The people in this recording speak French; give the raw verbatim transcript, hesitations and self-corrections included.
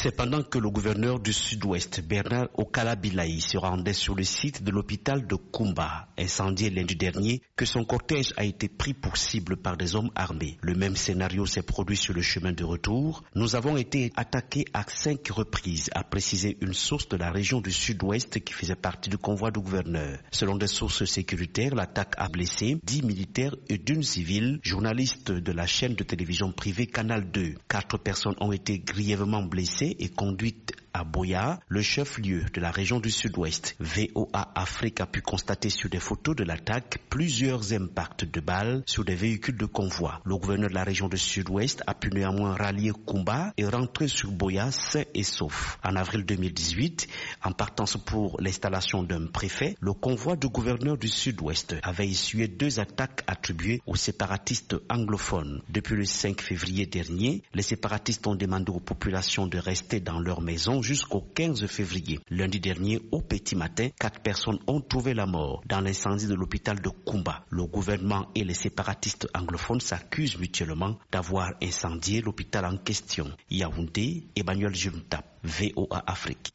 C'est pendant que le gouverneur du Sud-Ouest, Bernard Okala-Bilaï, se rendait sur le site de l'hôpital de Koumba, incendié lundi dernier, que son cortège a été pris pour cible par des hommes armés. Le même scénario s'est produit sur le chemin de retour. Nous avons été attaqués à cinq reprises, a précisé une source de la région du Sud-Ouest qui faisait partie du convoi du gouverneur. Selon des sources sécuritaires, l'attaque a blessé dix militaires et d'une civile, journaliste de la chaîne de télévision privée Canal deux. Quatre personnes ont été grièvement blessées et conduite à Boya, le chef-lieu de la région du Sud-Ouest. V O A Afrique a pu constater sur des photos de l'attaque plusieurs impacts de balles sur des véhicules de convoi. Le gouverneur de la région du Sud-Ouest a pu néanmoins rallier Koumba et rentrer sur Boya sain et sauf. En avril deux mille dix-huit, en partance pour l'installation d'un préfet, le convoi du gouverneur du Sud-Ouest avait essuyé deux attaques attribuées aux séparatistes anglophones. Depuis le cinq février dernier, les séparatistes ont demandé aux populations de rester dans leur maison jusqu'au quinze février. Lundi dernier, au petit matin, quatre personnes ont trouvé la mort dans l'incendie de l'hôpital de Koumba. Le gouvernement et les séparatistes anglophones s'accusent mutuellement d'avoir incendié l'hôpital en question. Yaoundé, Emmanuel Juntap, V O A Afrique.